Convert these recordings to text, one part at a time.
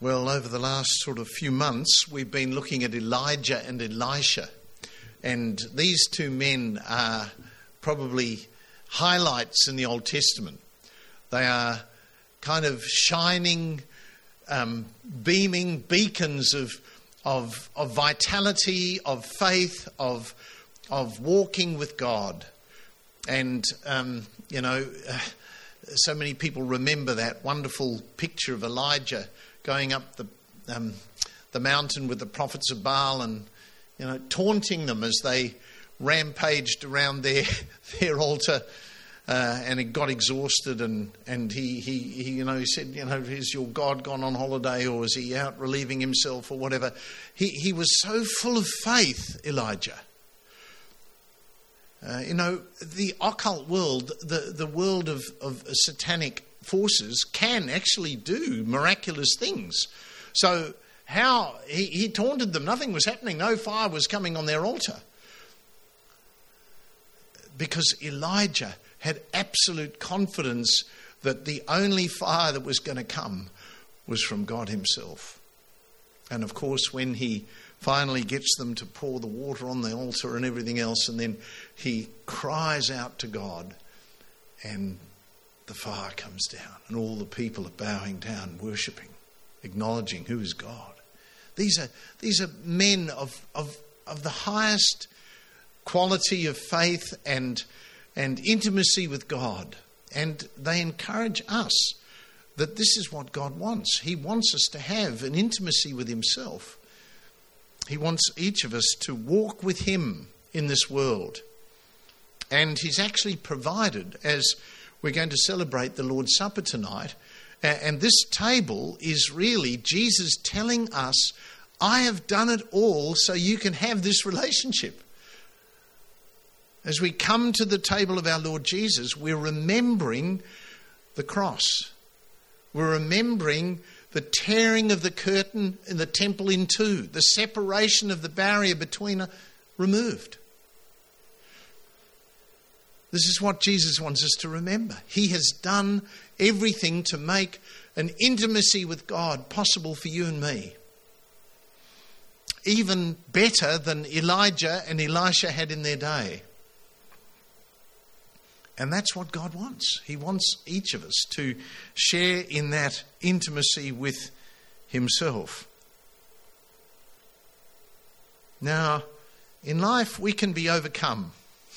Well, over the last sort of few months, we've been looking at Elijah and Elisha. And these two men are probably highlights in the Old Testament. They are kind of shining, beaming beacons of vitality, of faith, of walking with God. And, so many people remember that wonderful picture of Elijah going up the mountain with the prophets of Baal and, taunting them as they rampaged around their altar, and it got exhausted, and he said, is your God gone on holiday, or is he out relieving himself, or whatever? He was so full of faith, Elijah. The occult world, the world of satanic forces can actually do miraculous things. So how he taunted them, nothing was happening, no fire was coming on their altar. Because Elijah had absolute confidence that the only fire that was going to come was from God himself. And of course, when he finally gets them to pour the water on the altar and everything else, and then he cries out to God, and the fire comes down, and all the people are bowing down, worshipping, acknowledging who is God. These are men of the highest quality of faith and intimacy with God, and they encourage us that this is what God wants. He wants us to have an intimacy with himself. He wants each of us to walk with him in this world. And he's actually provided, as we're going to celebrate the Lord's Supper tonight, and this table is really Jesus telling us, I have done it all so you can have this relationship. As we come to the table of our Lord Jesus, we're remembering the cross. We're remembering the tearing of the curtain in the temple in two, the separation of the barrier between removed. This is what Jesus wants us to remember. He has done everything to make an intimacy with God possible for you and me. Even better than Elijah and Elisha had in their day. And that's what God wants. He wants each of us to share in that intimacy with himself. Now, in life we can be overcome.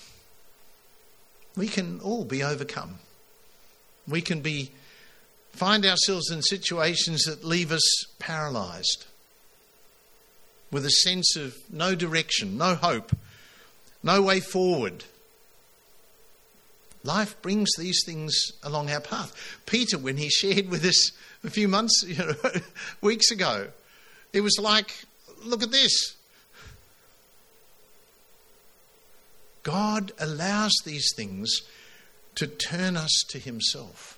We can all be overcome. We can find ourselves in situations that leave us paralysed, with a sense of no direction, no hope, no way forward. Life brings these things along our path. Peter, when he shared with us a few weeks ago, it was like, look at this. God allows these things to turn us to himself.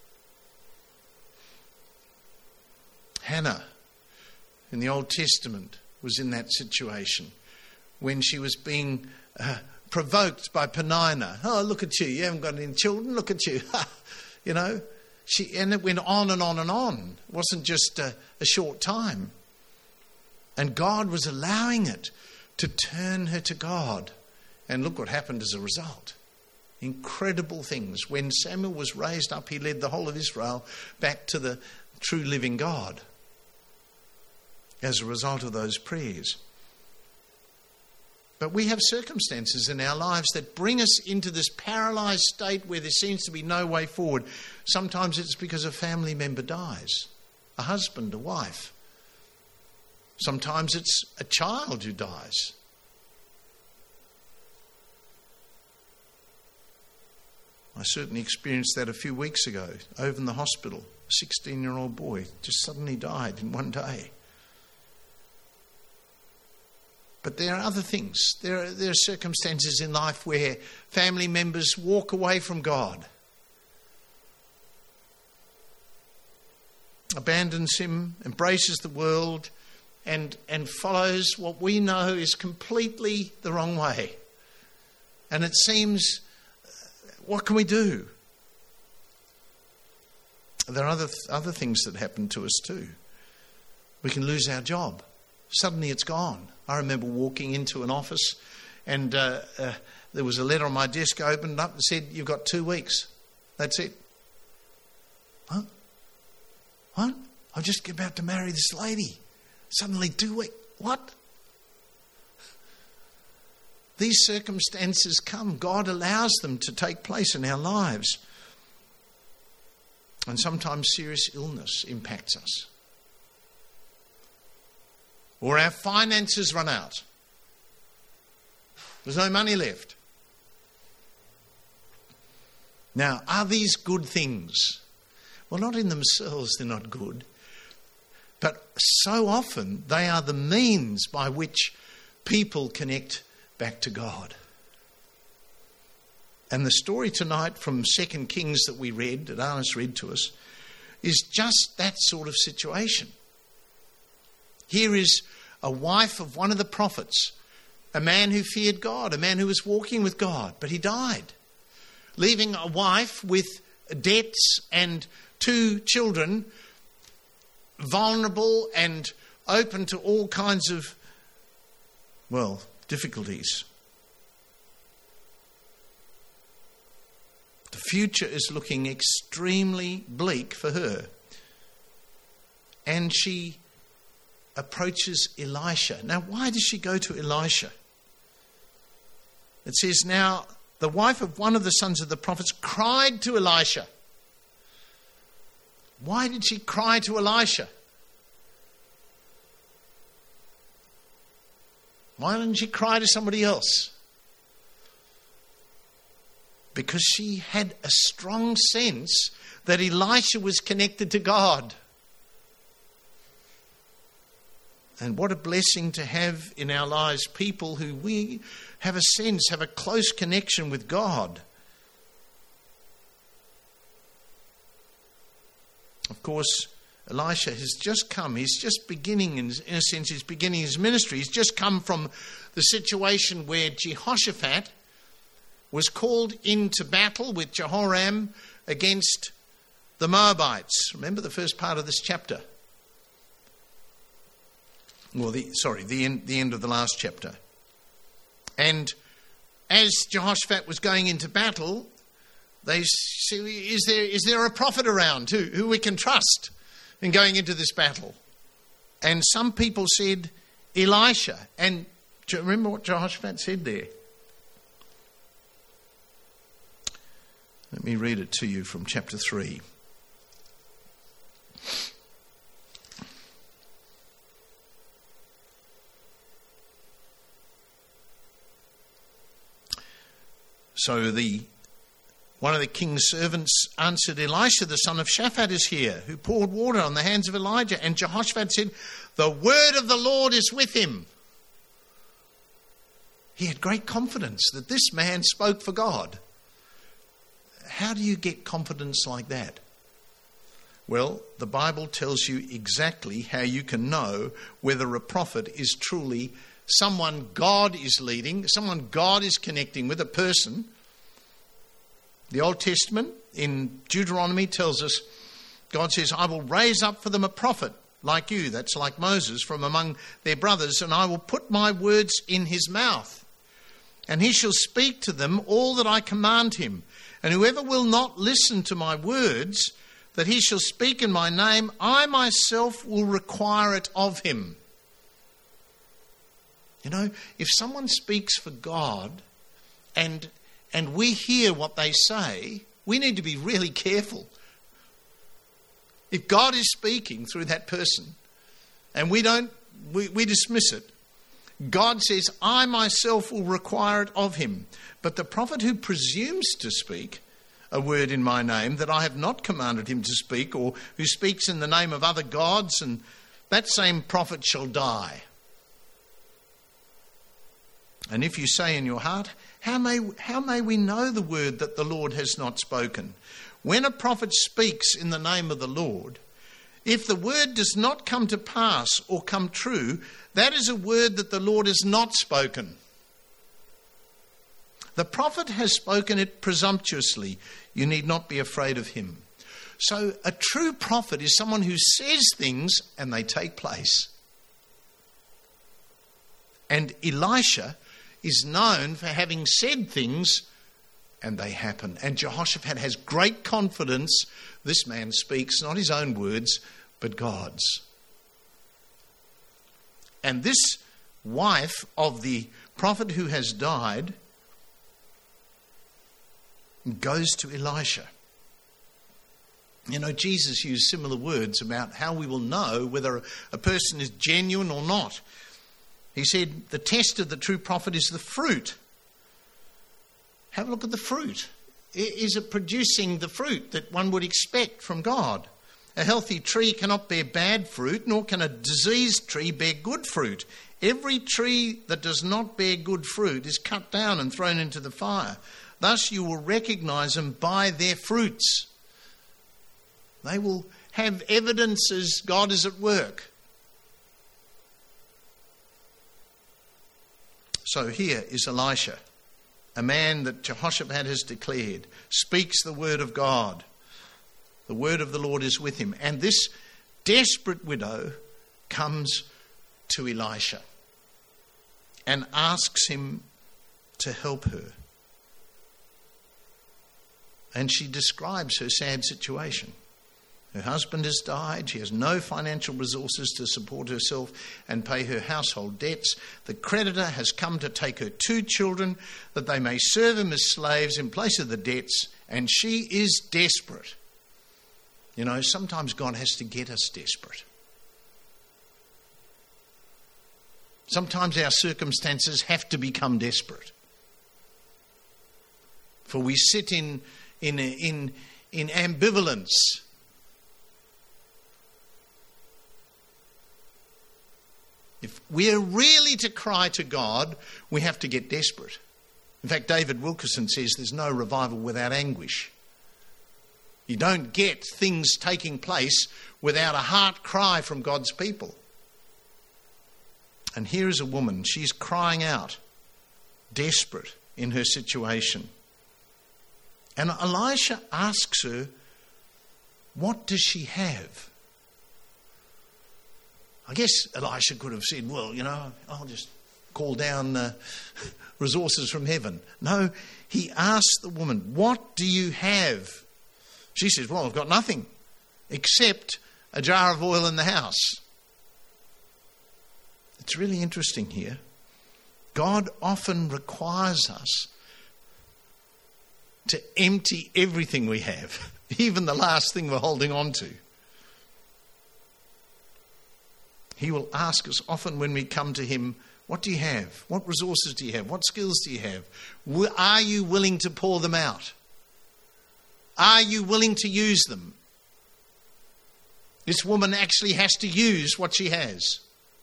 Hannah, in the Old Testament, was in that situation when she was being provoked by Peninnah. Oh, look at you. You haven't got any children. Look at you. And it went on and on and on. It wasn't just a short time. And God was allowing it to turn her to God. And look what happened as a result. Incredible things. When Samuel was raised up, he led the whole of Israel back to the true living God as a result of those prayers. But we have circumstances in our lives that bring us into this paralysed state where there seems to be no way forward. Sometimes it's because a family member dies, a husband, a wife. Sometimes it's a child who dies. I certainly experienced that a few weeks ago, over in the hospital. A 16-year-old boy just suddenly died in one day. But there are other things. There are circumstances in life where family members walk away from God, abandons him, embraces the world, and follows what we know is completely the wrong way. And it seems, what can we do? There are other things that happen to us too. We can lose our job. Suddenly it's gone. I remember walking into an office and there was a letter on my desk. I opened it up and said, "You've got 2 weeks. That's it." Huh? What? I'm just about to marry this lady. Suddenly 2 weeks. What? These circumstances come. God allows them to take place in our lives. And sometimes serious illness impacts us. Or our finances run out. There's no money left. Now, are these good things? Well, not in themselves, they're not good. But so often they are the means by which people connect back to God. And the story tonight from 2 Kings that we read, that Arnis read to us, is just that sort of situation. Here is a wife of one of the prophets, a man who feared God, a man who was walking with God, but he died, leaving a wife with debts and 2 children, vulnerable and open to all kinds of, difficulties. The future is looking extremely bleak for her. And she approaches Elisha. Now, why does she go to Elisha? It says, now, the wife of one of the sons of the prophets cried to Elisha. Why did she cry to Elisha? Why didn't she cry to somebody else? Because she had a strong sense that Elisha was connected to God. And what a blessing to have in our lives people who we have a sense, have a close connection with God. Of course, Elisha has just come. He's just beginning, in a sense, he's beginning his ministry. He's just come from the situation where Jehoshaphat was called into battle with Jehoram against the Moabites. Remember the first part of this chapter? Well, the end of the last chapter. And as Jehoshaphat was going into battle, they said, is there a prophet around who we can trust in going into this battle? And some people said, Elisha. And do you remember what Jehoshaphat said there? Let me read it to you from chapter 3. So one of the king's servants answered, Elisha, the son of Shaphat, is here, who poured water on the hands of Elijah. And Jehoshaphat said, the word of the Lord is with him. He had great confidence that this man spoke for God. How do you get confidence like that? Well, the Bible tells you exactly how you can know whether a prophet is truly someone God is leading, someone God is connecting with, a person. The Old Testament in Deuteronomy tells us, God says, I will raise up for them a prophet like you, that's like Moses, from among their brothers, and I will put my words in his mouth, and he shall speak to them all that I command him. And whoever will not listen to my words, that he shall speak in my name, I myself will require it of him. You know, if someone speaks for God and we hear what they say, we need to be really careful. If God is speaking through that person and we dismiss it, God says, I myself will require it of him. But the prophet who presumes to speak a word in my name that I have not commanded him to speak, or who speaks in the name of other gods, and that same prophet shall die. And if you say in your heart, how may we know the word that the Lord has not spoken? When a prophet speaks in the name of the Lord, if the word does not come to pass or come true, that is a word that the Lord has not spoken. The prophet has spoken it presumptuously. You need not be afraid of him. So a true prophet is someone who says things and they take place. And Elisha is known for having said things and they happen. And Jehoshaphat has great confidence. This man speaks not his own words, but God's. And this wife of the prophet who has died goes to Elisha. You know, Jesus used similar words about how we will know whether a person is genuine or not. He said, the test of the true prophet is the fruit. Have a look at the fruit. Is it producing the fruit that one would expect from God? A healthy tree cannot bear bad fruit, nor can a diseased tree bear good fruit. Every tree that does not bear good fruit is cut down and thrown into the fire. Thus you will recognize them by their fruits. They will have evidences God is at work. So here is Elisha, a man that Jehoshaphat has declared, speaks the word of God. The word of the Lord is with him. And this desperate widow comes to Elisha and asks him to help her. And she describes her sad situation. Her husband has died. She has no financial resources to support herself and pay her household debts. The creditor has come to take her 2 children that they may serve him as slaves in place of the debts, and she is desperate. You know, sometimes God has to get us desperate. Sometimes our circumstances have to become desperate. For we sit in ambivalence. If we're really to cry to God, we have to get desperate. In fact, David Wilkerson says there's no revival without anguish. You don't get things taking place without a heart cry from God's people. And here is a woman, she's crying out, desperate in her situation. And Elisha asks her, what does she have? I guess Elisha could have said, well, you know, I'll just call down resources from heaven. No, he asked the woman, what do you have? She says, well, I've got nothing except a jar of oil in the house. It's really interesting here. God often requires us to empty everything we have, even the last thing we're holding on to. He will ask us often when we come to him, what do you have? What resources do you have? What skills do you have? Are you willing to pour them out? Are you willing to use them? This woman actually has to use what she has.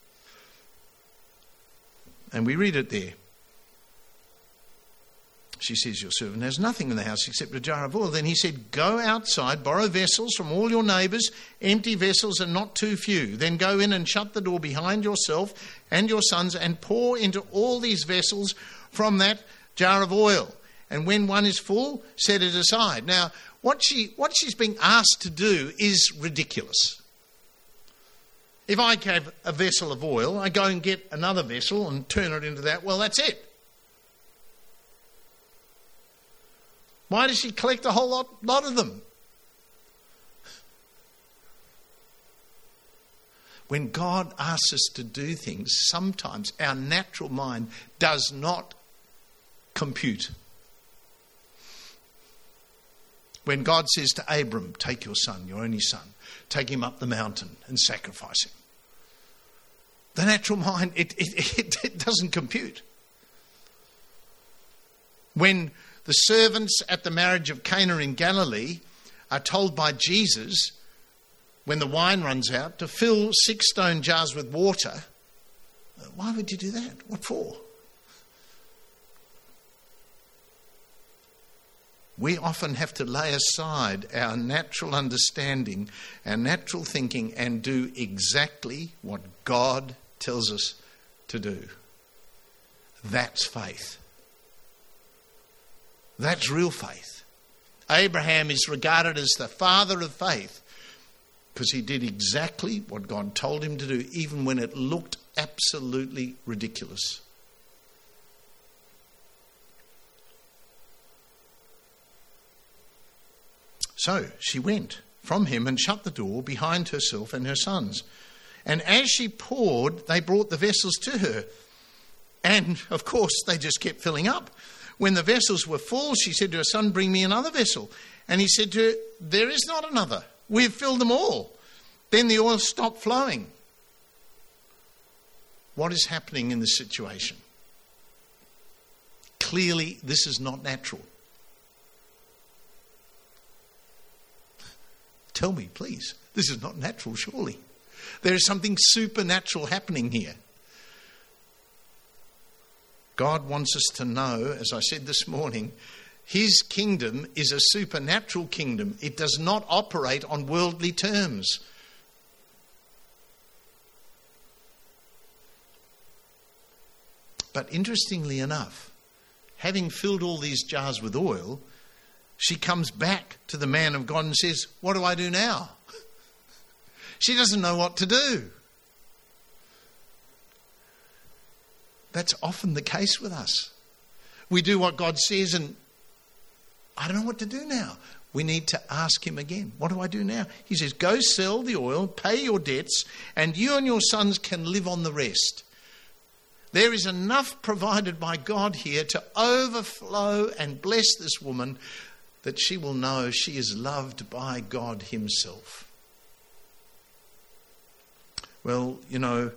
And we read it there. She says, your servant has nothing in the house except a jar of oil. Then he said, go outside, borrow vessels from all your neighbours, empty vessels and not too few. Then go in and shut the door behind yourself and your sons and pour into all these vessels from that jar of oil. And when one is full, set it aside. Now, what she's being asked to do is ridiculous. If I have a vessel of oil, I go and get another vessel and turn it into that, well, that's it. Why does she collect a whole lot of them? When God asks us to do things, sometimes our natural mind does not compute. When God says to Abram, take your son, your only son, take him up the mountain and sacrifice him. The natural mind, it doesn't compute. When the servants at the marriage of Cana in Galilee are told by Jesus, when the wine runs out, to fill 6 stone jars with water. Why would you do that? What for? We often have to lay aside our natural understanding, our natural thinking, and do exactly what God tells us to do. That's faith. That's real faith. Abraham is regarded as the father of faith because he did exactly what God told him to do, even when it looked absolutely ridiculous. So she went from him and shut the door behind herself and her sons. And as she poured, they brought the vessels to her. And, of course, they just kept filling up. When the vessels were full, she said to her son, "Bring me another vessel." And he said to her, "There is not another. We have filled them all." Then the oil stopped flowing. What is happening in this situation? Clearly, this is not natural. Tell me, please. This is not natural, surely. There is something supernatural happening here. God wants us to know, as I said this morning, his kingdom is a supernatural kingdom. It does not operate on worldly terms. But interestingly enough, having filled all these jars with oil, she comes back to the man of God and says, "What do I do now?" She doesn't know what to do. That's often the case with us. We do what God says and I don't know what to do now. We need to ask him again. What do I do now? He says, "Go sell the oil, pay your debts, and you and your sons can live on the rest." There is enough provided by God here to overflow and bless this woman that she will know she is loved by God himself. Well, you know,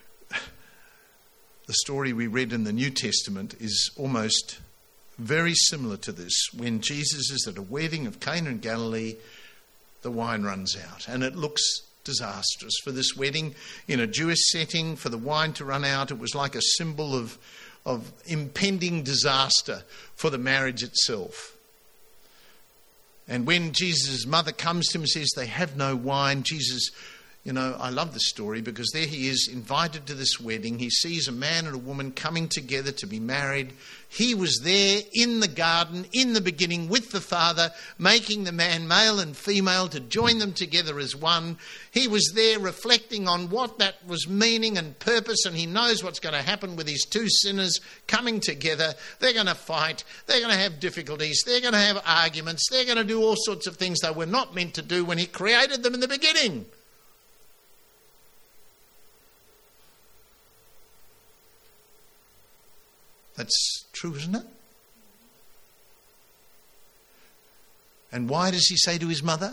the story we read in the New Testament is almost very similar to this. When Jesus is at a wedding of Cana in Galilee, the wine runs out, and it looks disastrous for this wedding. In a Jewish setting, for the wine to run out, it was like a symbol of impending disaster for the marriage itself. And when Jesus' mother comes to him and says they have no wine, Jesus, you know, I love this story because there he is invited to this wedding. He sees a man and a woman coming together to be married. He was there in the garden in the beginning with the Father, making the man male and female to join them together as one. He was there reflecting on what that was meaning and purpose, and he knows what's going to happen with these two sinners coming together. They're going to fight. They're going to have difficulties. They're going to have arguments. They're going to do all sorts of things they were not meant to do when he created them in the beginning. That's true, isn't it? And why does he say to his mother,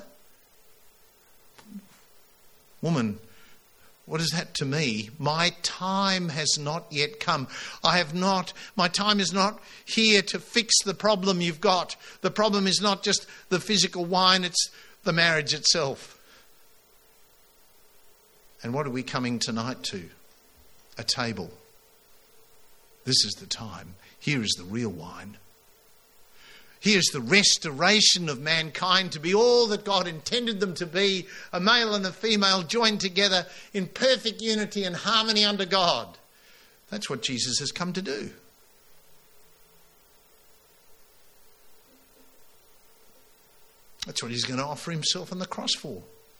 "Woman, what is that to me? My time has not yet come. My time is not here to fix the problem you've got. The problem is not just the physical wine, it's the marriage itself." And what are we coming tonight to? A table. This is the time. Here is the real wine. Here is the restoration of mankind to be all that God intended them to be, a male and a female joined together in perfect unity and harmony under God. That's what Jesus has come to do. That's what he's going to offer himself on the cross for.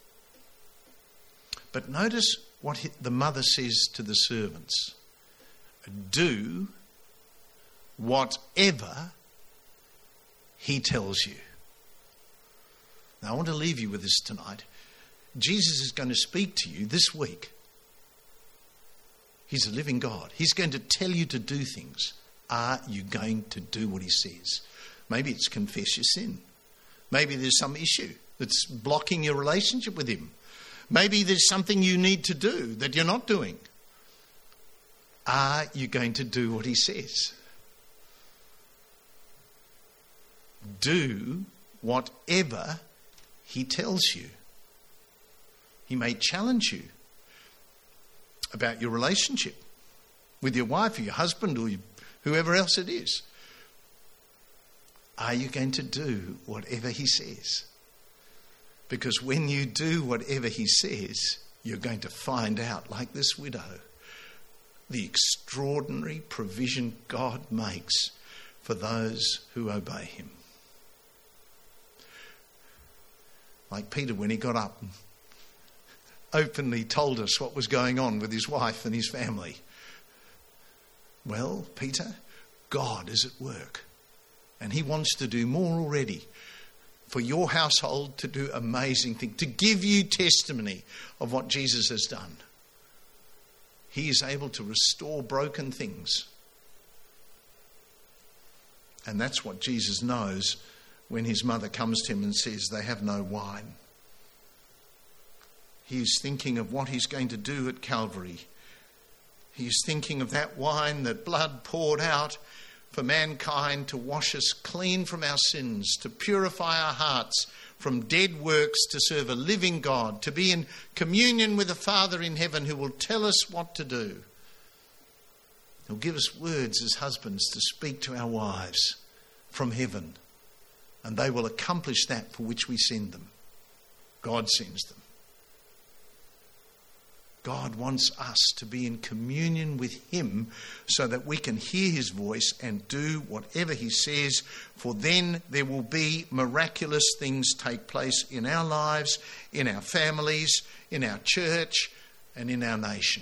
But notice what the mother says to the servants. Do whatever he tells you. Now, I want to leave you with this tonight. Jesus is going to speak to you this week. He's a living God. He's going to tell you to do things. Are you going to do what he says? Maybe it's confess your sin. Maybe there's some issue that's blocking your relationship with him. Maybe there's something you need to do that you're not doing. Are you going to do what he says? Do whatever he tells you. He may challenge you about your relationship with your wife or your husband or whoever else it is. Are you going to do whatever he says? Because when you do whatever he says, you're going to find out, like this widow, the extraordinary provision God makes for those who obey him. Like Peter when he got up and openly told us what was going on with his wife and his family. Well, Peter, God is at work. And he wants to do more already for your household, to do amazing things, to give you testimony of what Jesus has done. He is able to restore broken things. And that's what Jesus knows when his mother comes to him and says they have no wine. He is thinking of what he's going to do at Calvary. He's thinking of that wine, that blood poured out for mankind to wash us clean from our sins, to purify our hearts from dead works, to serve a living God, to be in communion with the Father in heaven who will tell us what to do. He'll give us words as husbands to speak to our wives from heaven, and they will accomplish that for which we send them. God sends them. God wants us to be in communion with him so that we can hear his voice and do whatever he says, for then there will be miraculous things take place in our lives, in our families, in our church, and in our nation.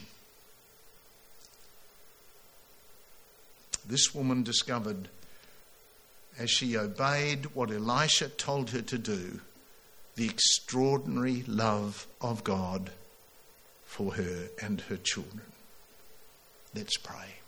This woman discovered, as she obeyed what Elisha told her to do, the extraordinary love of God for her and her children. Let's pray.